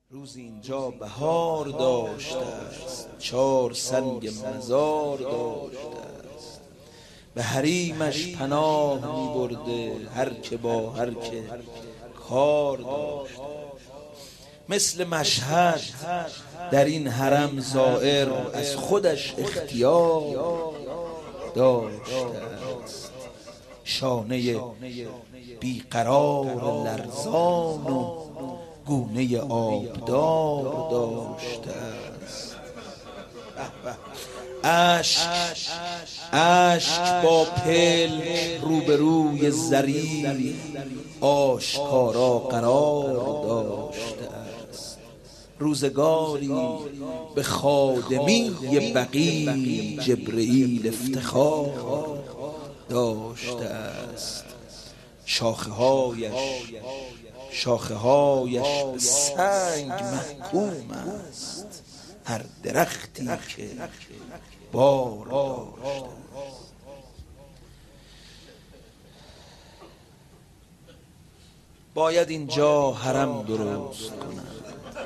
روزی اینجا بهار داشته است، 4 سنگ مزار داشته است. به حریمش پناه می برده هر که با هر که کار داشته. مثل مشهد در این حرم زائر از خودش اختیار داشته است. شانه بیقرار لرزان و گونه آبدار داشته است. اشک با پلک روبروی زری آشکارا قرار داشته است. روزگاری به خادمی بقی جبرئیل افتخار داشته است. شاخه هایش به سنگ محکوم است، هر درختی که بار داشته. باید اینجا حرم درست کنند،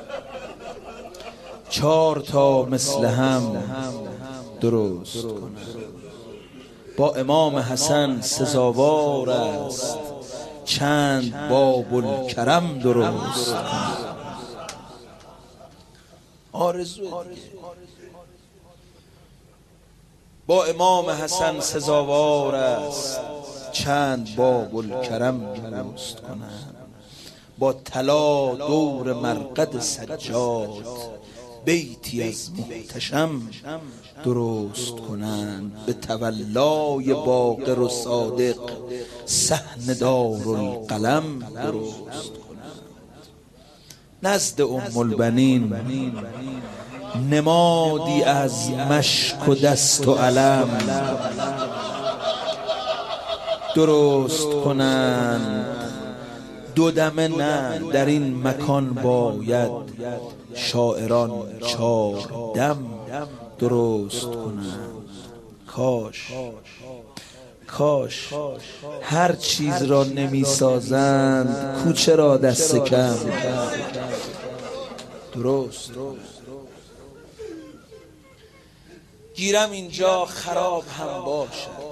4 تا مثل هم درست کنند. با امام حسن سزاوار است چند باب الکرم درست کنند. آرزو با امام حسن سزاوار است چند باب الکرم درست کنند. با طلا دور مرقد سجاد بیتی از محتشم درست کنند. به تولای باقر و صادق صحن دارالقلم درست کنند. نزد ام البنین نمادی از مشک و دست و علم درست کنند. 2 دمه نه، در این مکان باید شاعران 4 دم درست کنند. کاش هر چیز را نمی سازند، کوچه را دست کم درست. گیرم اینجا خراب هم باشد،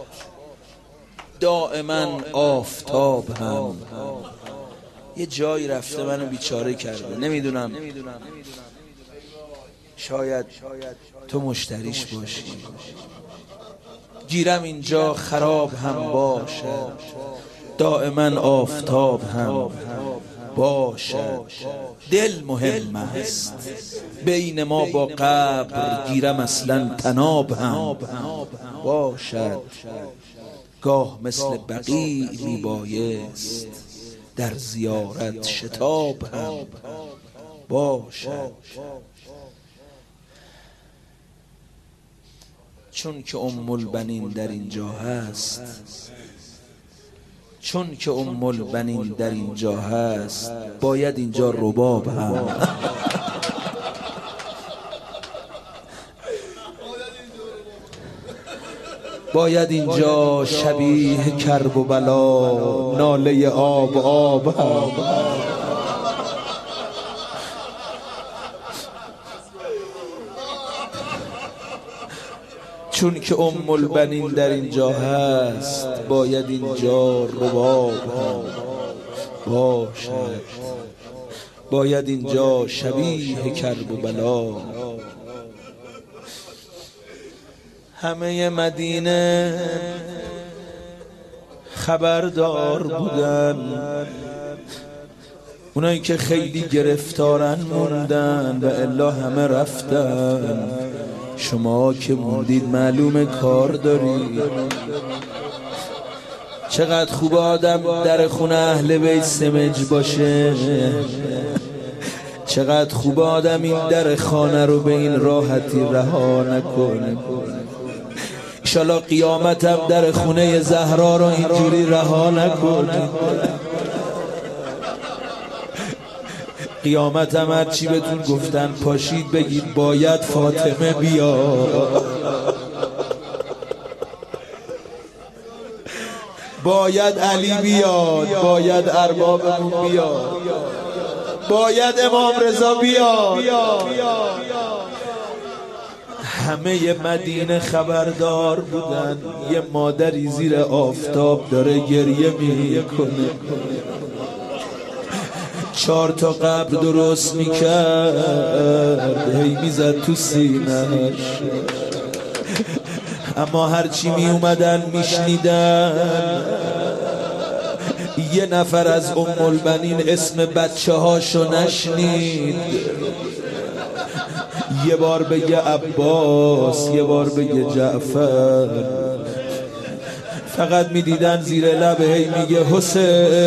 دائما آفتاب هم. یه جایی رفته منو بیچاره کرده، نمیدونم شاید تو مشتریش باشی. گیرم اینجا خراب هم باشد، دائما آفتاب هم باشد. دل مهم است، بین ما با قبر گیرم اصلا تناب هم باشد. گاه مثل بقیع می بایست در زیارت شتاب هم باشد. چون که ام البنین در اینجا هست، باید اینجا رباب هم باید اینجا شبیه کرب و بلا ناله آب هم. چون که ام البنین در اینجا هست، باید اینجا رباب هم باشد. باید اینجا شبیه کرب و بلا. همه مدینه خبردار بودن، اونایی که خیلی گرفتارن موندن و الا همه رفتن. شما که موندید معلوم کار دارید. چقدر خوب آدم در خونه اهل بیت سمج باشه، چقدر خوب آدم این در خانه رو به این راحتی رها نکنه. انشالله قیامتم در خونه زهرا رو اینجوری رها نکنه. قیامتم هرچی بهتون گفتن پاشید بگید باید فاطمه بیاد، باید علی بیاد، باید اربابمون بیاد، باید امام رضا بیاد. همه مدینه خبردار بودن یه مادری زیر آفتاب داره گریه میکنه. 4 تا قبر درست میکرد، هی میزد تو سینش، اما هرچی می اومدن میشنیدن یه نفر از ام البنین اسم بچه هاشو نشنید. یه بار بگه عباس، یه بار بگه جعفر، فقط میدیدن زیر لب هی میگه حسین،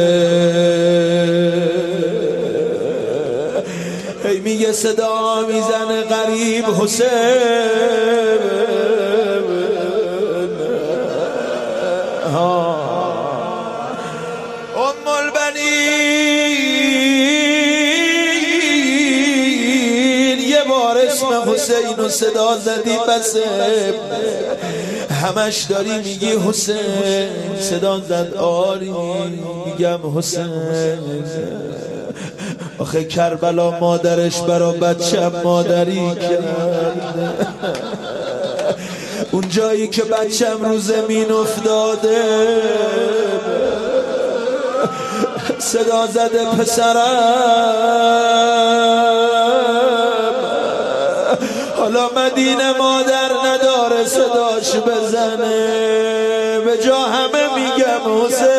هی میگه صدا میزنه غریب حسین. ام البنین یه بار اسم حسین رو صدا زدی بسه، همش داری میگی حسین. صدا زد آری میگم حسین. آخه کربلا مادرش برا بچه مادری کرد. اون جایی که بچم رو زمین افتاده صدا زده پسرم. حالا مدینه مادر نداره صداش بزنه، به جا همه میگم حسین.